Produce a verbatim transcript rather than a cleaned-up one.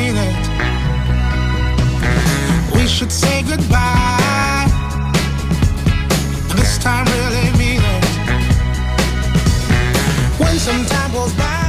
mean it. We should say goodbye. This time really mean it. When some time goes by